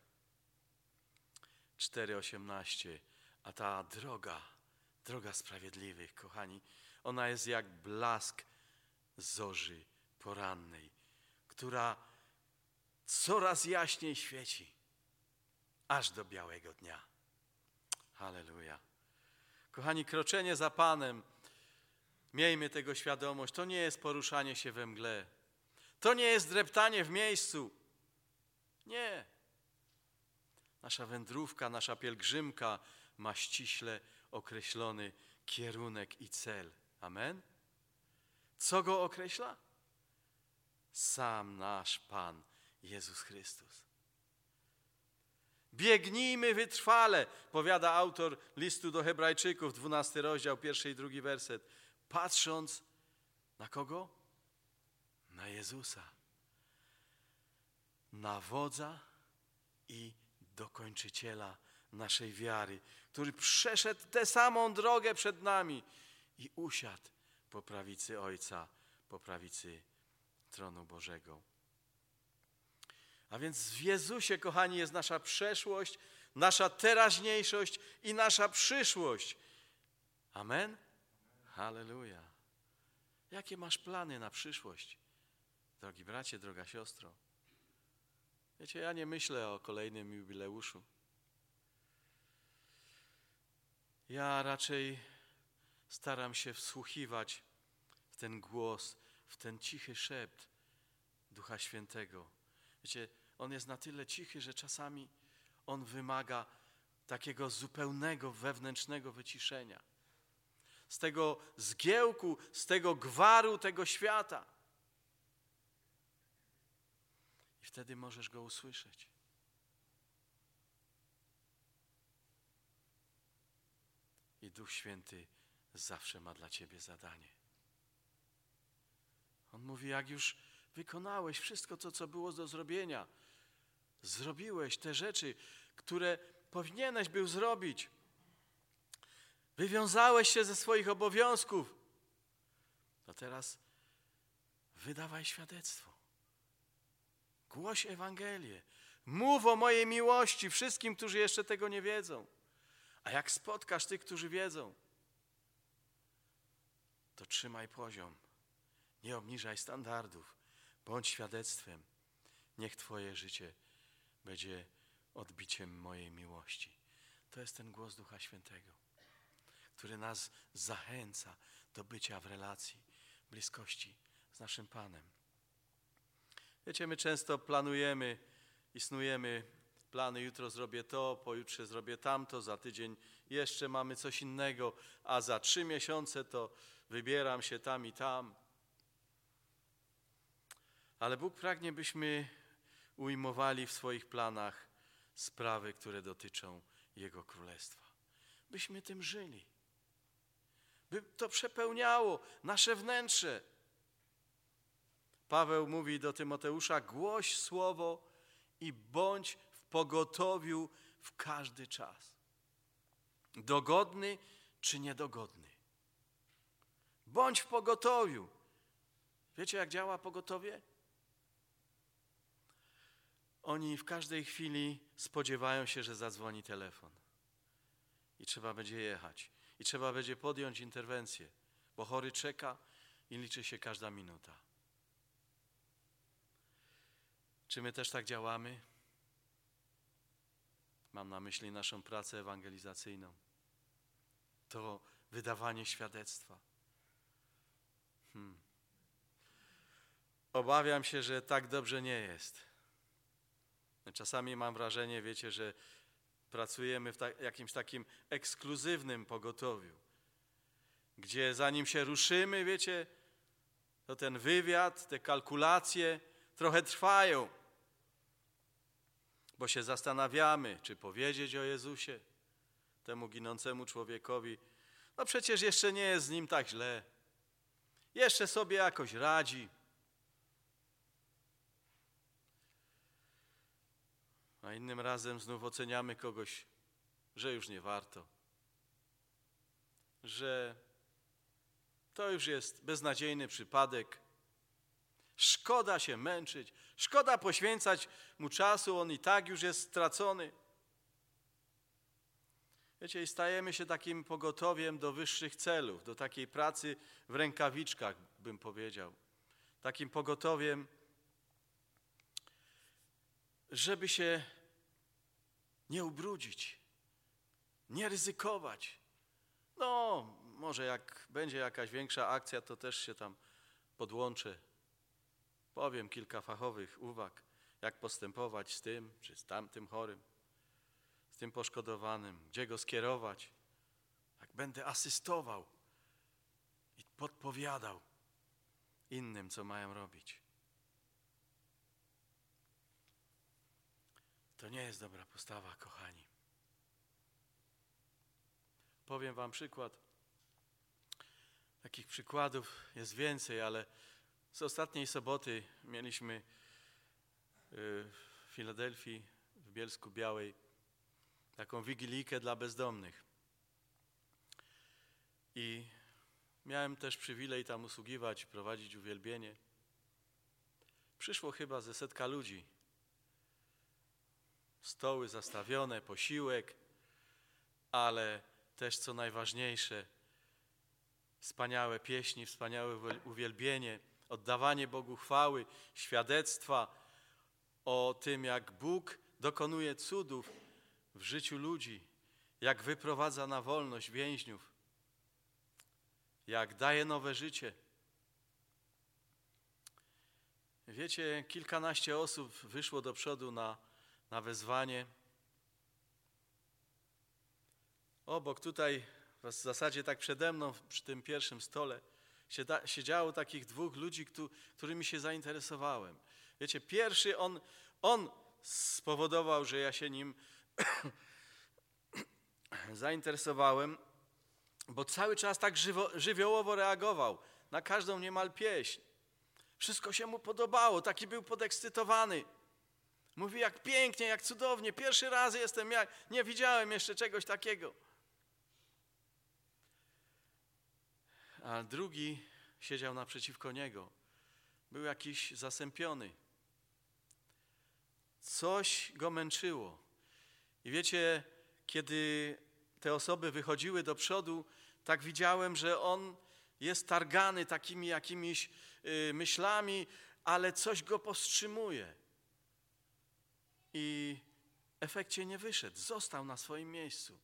4:18. A ta droga sprawiedliwych, kochani, ona jest jak blask zorzy porannej, która coraz jaśniej świeci, aż do białego dnia. Halleluja. Kochani, kroczenie za Panem, miejmy tego świadomość, to nie jest poruszanie się we mgle. To nie jest dreptanie w miejscu. Nie. Nasza wędrówka, nasza pielgrzymka ma ściśle określony kierunek i cel. Amen? Co go określa? sam nasz Pan Jezus Chrystus. Biegnijmy wytrwale, powiada autor listu do Hebrajczyków, 12 rozdział, 1 i 2 werset. Patrząc na kogo? Na Jezusa. Na wodza i dokończyciela naszej wiary, który przeszedł tę samą drogę przed nami i usiadł po prawicy Ojca, po prawicy tronu Bożego. A więc w Jezusie, kochani, jest nasza przeszłość, nasza teraźniejszość i nasza przyszłość. Amen? Halleluja. Jakie masz plany na przyszłość, drogi bracie, droga siostro? Wiecie, ja nie myślę o kolejnym jubileuszu. Ja raczej staram się wsłuchiwać w ten głos, w ten cichy szept Ducha Świętego. Wiecie, on jest na tyle cichy, że czasami on wymaga takiego zupełnego wewnętrznego wyciszenia. Z tego zgiełku, z tego gwaru tego świata. I wtedy możesz go usłyszeć. I Duch Święty zawsze ma dla ciebie zadanie. On mówi, jak już wykonałeś wszystko to, co było do zrobienia, zrobiłeś te rzeczy, które powinieneś był zrobić, wywiązałeś się ze swoich obowiązków, to teraz wydawaj świadectwo. Głoś Ewangelię. Mów o mojej miłości wszystkim, którzy jeszcze tego nie wiedzą. A jak spotkasz tych, którzy wiedzą, to trzymaj poziom. Nie obniżaj standardów. Bądź świadectwem. Niech twoje życie będzie odbiciem mojej miłości. To jest ten głos Ducha Świętego, który nas zachęca do bycia w relacji, bliskości z naszym Panem. Wiecie, my często planujemy i snujemy plany, jutro zrobię to, pojutrze zrobię tamto, za tydzień jeszcze mamy coś innego, a za 3 miesiące to wybieram się tam i tam. Ale Bóg pragnie, byśmy ujmowali w swoich planach sprawy, które dotyczą Jego Królestwa. Byśmy tym żyli. By to przepełniało nasze wnętrze. Paweł mówi do Tymoteusza, głoś słowo i bądź w pogotowiu w każdy czas. Dogodny czy niedogodny. Bądź w pogotowiu. Wiecie, jak działa pogotowie? Oni w każdej chwili spodziewają się, że zadzwoni telefon. I trzeba będzie jechać. I trzeba będzie podjąć interwencję, bo chory czeka i liczy się każda minuta. Czy my też tak działamy? Mam na myśli naszą pracę ewangelizacyjną. To wydawanie świadectwa. Obawiam się, że tak dobrze nie jest. Czasami mam wrażenie, wiecie, że pracujemy w jakimś takim ekskluzywnym pogotowiu, gdzie zanim się ruszymy, wiecie, to ten wywiad, te kalkulacje trochę trwają, bo się zastanawiamy, czy powiedzieć o Jezusie temu ginącemu człowiekowi. No przecież jeszcze nie jest z nim tak źle. Jeszcze sobie jakoś radzi. A innym razem znów oceniamy kogoś, że już nie warto. Że to już jest beznadziejny przypadek. Szkoda się męczyć. Szkoda poświęcać mu czasu, on i tak już jest stracony. Wiecie, i stajemy się takim pogotowiem do wyższych celów, do takiej pracy w rękawiczkach, bym powiedział. Takim pogotowiem, żeby się nie ubrudzić, nie ryzykować. No, może jak będzie jakaś większa akcja, to też się tam podłączę. Powiem kilka fachowych uwag, jak postępować z tym czy z tamtym chorym, z tym poszkodowanym, gdzie go skierować. Jak będę asystował i podpowiadał innym, co mają robić. To nie jest dobra postawa, kochani. Powiem wam przykład. Takich przykładów jest więcej, ale z ostatniej soboty mieliśmy w Filadelfii, w Bielsku Białej, taką wigilijkę dla bezdomnych. I miałem też przywilej tam usługiwać, prowadzić uwielbienie. Przyszło chyba ze 100 ludzi. Stoły zastawione, posiłek, ale też co najważniejsze, wspaniałe pieśni, wspaniałe uwielbienie, oddawanie Bogu chwały, świadectwa o tym, jak Bóg dokonuje cudów w życiu ludzi, jak wyprowadza na wolność więźniów, jak daje nowe życie. Wiecie, kilkanaście osób wyszło do przodu na wezwanie. Obok tutaj, w zasadzie tak przede mną, przy tym pierwszym stole, siedziało takich 2 ludzi, którymi się zainteresowałem. Wiecie, pierwszy on spowodował, że ja się nim zainteresowałem, bo cały czas tak żywiołowo reagował na każdą niemal pieśń. Wszystko się mu podobało, taki był podekscytowany. Mówi, jak pięknie, jak cudownie, pierwszy raz jestem, nie widziałem jeszcze czegoś takiego. A drugi siedział naprzeciwko niego. Był jakiś zasępiony. Coś go męczyło. I wiecie, kiedy te osoby wychodziły do przodu, tak widziałem, że on jest targany takimi jakimiś myślami, ale coś go powstrzymuje. I w efekcie nie wyszedł, został na swoim miejscu.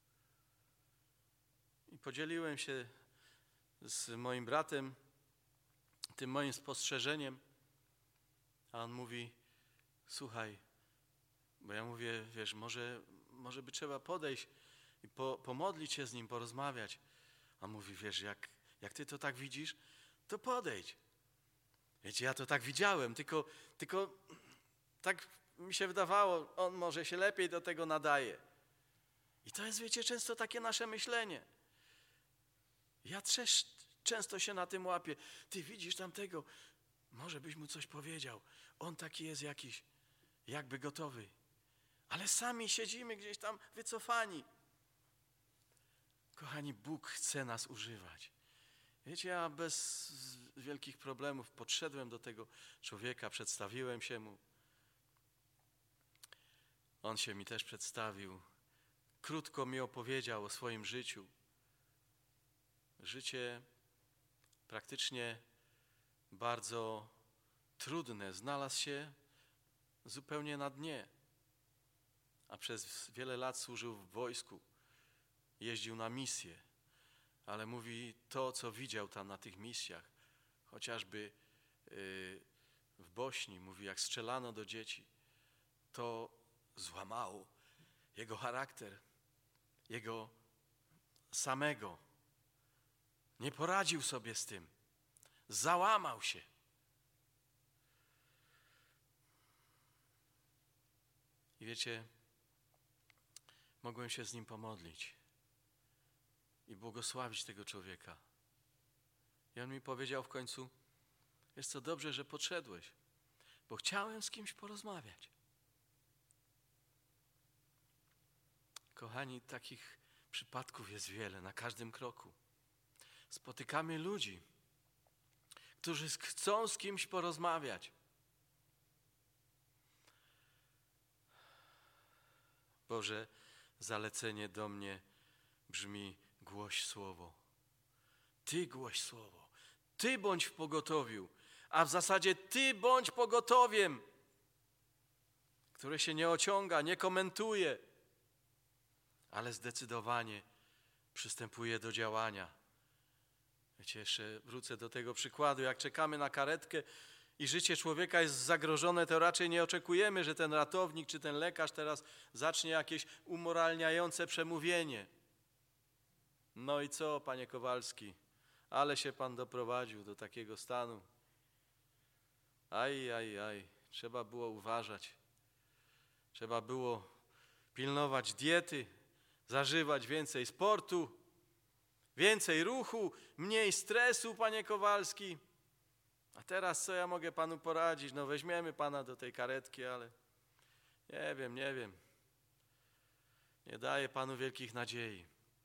I podzieliłem się z moim bratem tym moim spostrzeżeniem, a on mówi, słuchaj, bo ja mówię, wiesz, może by trzeba podejść i pomodlić się z nim, porozmawiać. A on mówi, wiesz, jak ty to tak widzisz, to podejdź. Wiecie, ja to tak widziałem, tylko tak mi się wydawało, on może się lepiej do tego nadaje. I to jest, wiecie, często takie nasze myślenie. Ja też często się na tym łapię. Ty widzisz tamtego, może byś mu coś powiedział. On taki jest jakiś, jakby gotowy. Ale sami siedzimy gdzieś tam wycofani. Kochani, Bóg chce nas używać. Wiecie, ja bez wielkich problemów podszedłem do tego człowieka, przedstawiłem się mu. On się mi też przedstawił. Krótko mi opowiedział o swoim życiu. Życie praktycznie bardzo trudne. Znalazł się zupełnie na dnie. A przez wiele lat służył w wojsku. Jeździł na misje. Ale mówi to, co widział tam na tych misjach. Chociażby w Bośni, mówi, jak strzelano do dzieci. To złamało jego charakter. Jego samego. Nie poradził sobie z tym. Załamał się. I wiecie, mogłem się z nim pomodlić i błogosławić tego człowieka. I on mi powiedział w końcu, wiesz co, dobrze, że podszedłeś, bo chciałem z kimś porozmawiać. Kochani, takich przypadków jest wiele na każdym kroku. Spotykamy ludzi, którzy chcą z kimś porozmawiać. Boże, zalecenie do mnie brzmi: głoś słowo. Ty głoś słowo. Ty bądź w pogotowiu, a w zasadzie ty bądź pogotowiem, które się nie ociąga, nie komentuje, ale zdecydowanie przystępuje do działania. Wiecie, jeszcze wrócę do tego przykładu, jak czekamy na karetkę i życie człowieka jest zagrożone, to raczej nie oczekujemy, że ten ratownik czy ten lekarz teraz zacznie jakieś umoralniające przemówienie. No i co, panie Kowalski? Ale się pan doprowadził do takiego stanu. Aj, trzeba było uważać. Trzeba było pilnować diety, zażywać więcej sportu, więcej ruchu, mniej stresu, panie Kowalski. A teraz co ja mogę panu poradzić? No weźmiemy pana do tej karetki, ale nie wiem. Nie daje panu wielkich nadziei.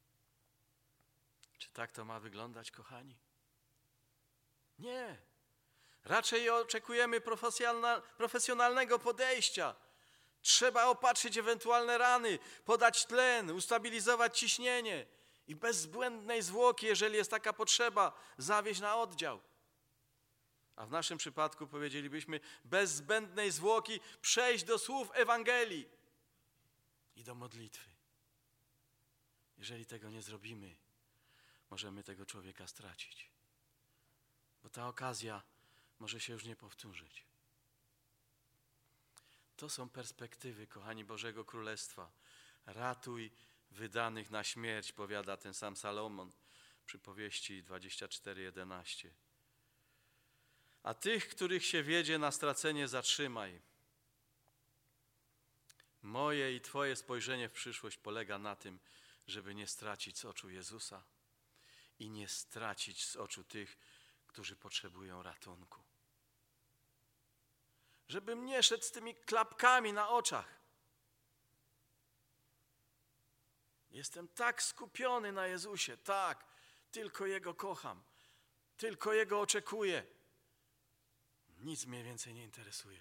Czy tak to ma wyglądać, kochani? Nie. Raczej oczekujemy profesjonalnego podejścia. Trzeba opatrzyć ewentualne rany, podać tlen, ustabilizować ciśnienie i bez zbędnej zwłoki, jeżeli jest taka potrzeba, zawieźć na oddział. A w naszym przypadku powiedzielibyśmy bez zbędnej zwłoki przejść do słów Ewangelii i do modlitwy. Jeżeli tego nie zrobimy, możemy tego człowieka stracić, bo ta okazja może się już nie powtórzyć. To są perspektywy, kochani, Bożego Królestwa. Ratuj wydanych na śmierć, powiada ten sam Salomon, przypowieści 24:11. A tych, których się wiedzie na stracenie, zatrzymaj. Moje i Twoje spojrzenie w przyszłość polega na tym, żeby nie stracić z oczu Jezusa i nie stracić z oczu tych, którzy potrzebują ratunku. Żebym nie szedł z tymi klapkami na oczach. Jestem tak skupiony na Jezusie, tak, tylko Jego kocham, tylko Jego oczekuję. Nic mnie więcej nie interesuje.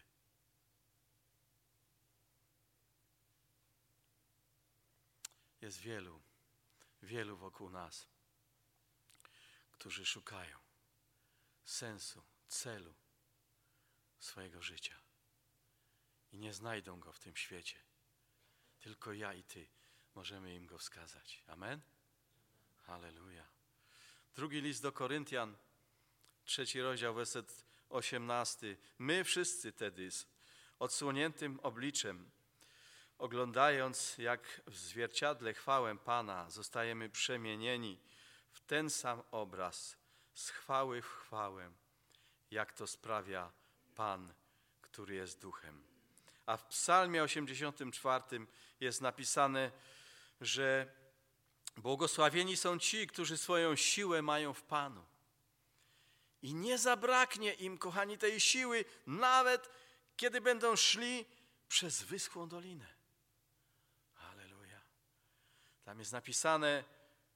Jest wielu wokół nas, którzy szukają sensu, celu swojego życia i nie znajdą go w tym świecie. Tylko ja i Ty możemy im go wskazać. Amen? Halleluja. Drugi list do Koryntian, 3 rozdział, werset 18. My wszyscy tedy z odsłoniętym obliczem, oglądając jak w zwierciadle chwałę Pana, zostajemy przemienieni w ten sam obraz, z chwały w chwałę, jak to sprawia Pan, który jest Duchem. A w Psalmie 84 jest napisane, że błogosławieni są ci, którzy swoją siłę mają w Panu. I nie zabraknie im, kochani, tej siły, nawet kiedy będą szli przez wyschłą dolinę. Halleluja. Tam jest napisane,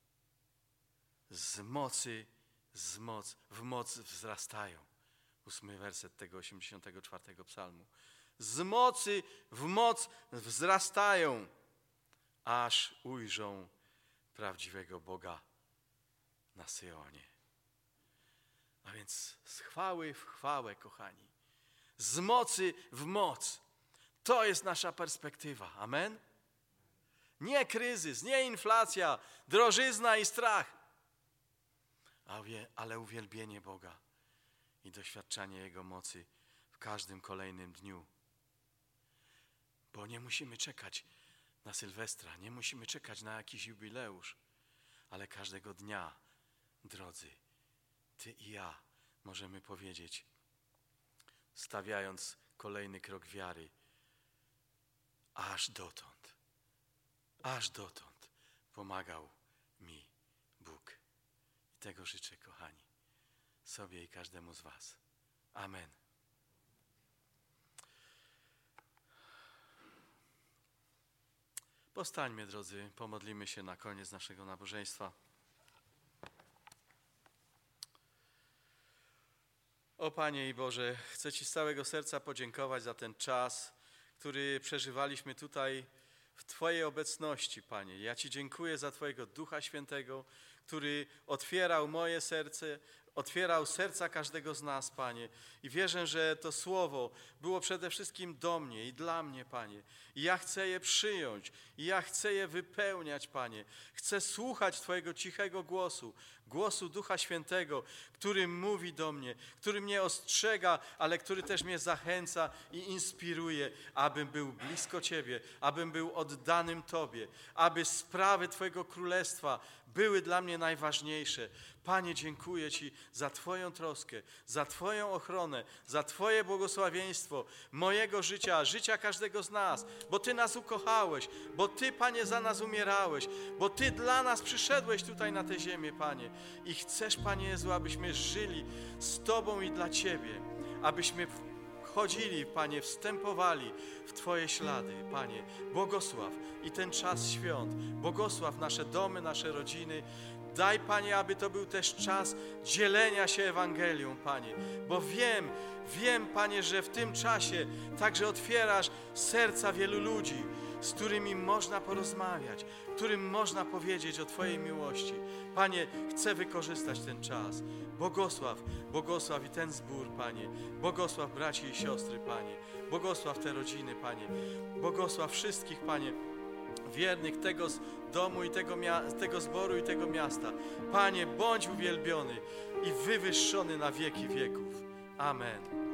w moc wzrastają. 8 werset tego 84 psalmu. Z mocy w moc wzrastają, aż ujrzą prawdziwego Boga na Syonie. A więc z chwały w chwałę, kochani. Z mocy w moc. To jest nasza perspektywa. Amen? Nie kryzys, nie inflacja, drożyzna i strach, ale uwielbienie Boga i doświadczanie Jego mocy w każdym kolejnym dniu. Bo nie musimy czekać na Sylwestra, nie musimy czekać na jakiś jubileusz, ale każdego dnia, drodzy, Ty i ja możemy powiedzieć, stawiając kolejny krok wiary, aż dotąd pomagał mi Bóg. I tego życzę, kochani, sobie i każdemu z was. Amen. Powstańmy, drodzy, pomodlimy się na koniec naszego nabożeństwa. O Panie i Boże, chcę Ci z całego serca podziękować za ten czas, który przeżywaliśmy tutaj w Twojej obecności, Panie. Ja Ci dziękuję za Twojego Ducha Świętego, który otwierał moje serce, otwierał serca każdego z nas, Panie. I wierzę, że to słowo było przede wszystkim do mnie i dla mnie, Panie. I ja chcę je przyjąć, i ja chcę je wypełniać, Panie. Chcę słuchać Twojego cichego głosu, głosu Ducha Świętego, który mówi do mnie, który mnie ostrzega, ale który też mnie zachęca i inspiruje, abym był blisko Ciebie, abym był oddanym Tobie, aby sprawy Twojego Królestwa były dla mnie najważniejsze. Panie, dziękuję Ci za Twoją troskę, za Twoją ochronę, za Twoje błogosławieństwo mojego życia, życia każdego z nas, bo Ty nas ukochałeś, bo Ty, Panie, za nas umierałeś, bo Ty dla nas przyszedłeś tutaj na tę ziemię, Panie. I chcesz, Panie Jezu, abyśmy żyli z Tobą i dla Ciebie, abyśmy chodzili, Panie, wstępowali w Twoje ślady, Panie. Błogosław i ten czas świąt, błogosław nasze domy, nasze rodziny. Daj, Panie, aby to był też czas dzielenia się Ewangelią, Panie, bo wiem, Panie, że w tym czasie także otwierasz serca wielu ludzi, z którymi można porozmawiać, którym można powiedzieć o Twojej miłości. Panie, chcę wykorzystać ten czas. Błogosław i ten zbór, Panie. Błogosław braci i siostry, Panie. Błogosław te rodziny, Panie. Błogosław wszystkich, Panie, wiernych tego domu i tego zboru i tego miasta. Panie, bądź uwielbiony i wywyższony na wieki wieków. Amen.